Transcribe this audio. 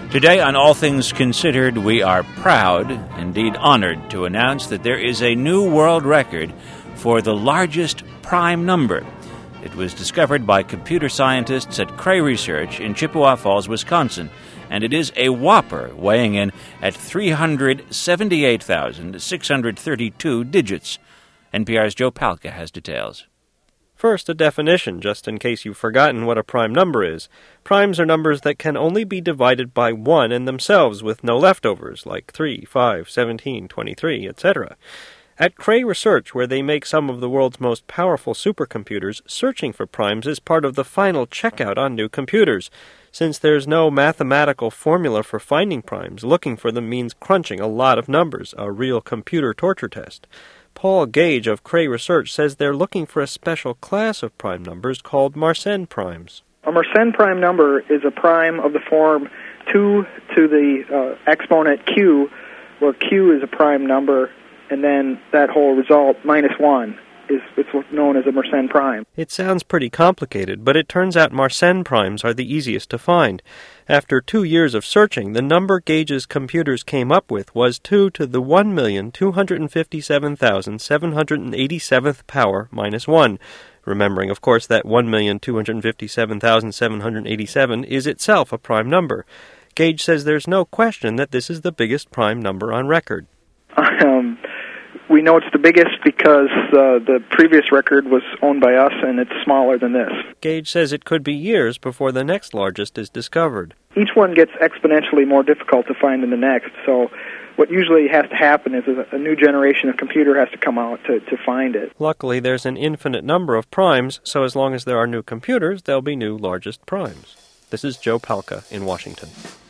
Today on All Things Considered, we are proud, indeed honored, to announce that there is a new world record for the largest prime number. It was discovered by computer scientists at Cray Research in Chippewa Falls, Wisconsin, and it is a whopper weighing in at 378,632 digits. NPR's Joe Palca has details. First, a definition, just in case you've forgotten what a prime number is. Primes are numbers that can only be divided by 1 in themselves with no leftovers, like 3, 5, 17, 23, etc. At Cray Research, where they make some of the world's most powerful supercomputers, searching for primes is part of the final checkout on new computers. Since there's no mathematical formula for finding primes, looking for them means crunching a lot of numbers, a real computer torture test. Paul Gage of Cray Research says they're looking for a special class of prime numbers called Mersenne primes. A Mersenne prime number is a prime of the form 2 to the exponent q, where q is a prime number, and then that whole result, minus 1, it's known as a Mersenne prime. It sounds pretty complicated, but it turns out Mersenne primes are the easiest to find. After 2 years of searching, the number Gage's computers came up with was 2 to the 1,257,787th power minus 1. Remembering, of course, that 1,257,787 is itself a prime number. Gage says there's no question that this is the biggest prime number on record. We know it's the biggest because the previous record was owned by us, and it's smaller than this. Gage says it could be years before the next largest is discovered. Each one gets exponentially more difficult to find than the next, so what usually has to happen is a new generation of computer has to come out to find it. Luckily, there's an infinite number of primes, so as long as there are new computers, there'll be new largest primes. This is Joe Palca in Washington.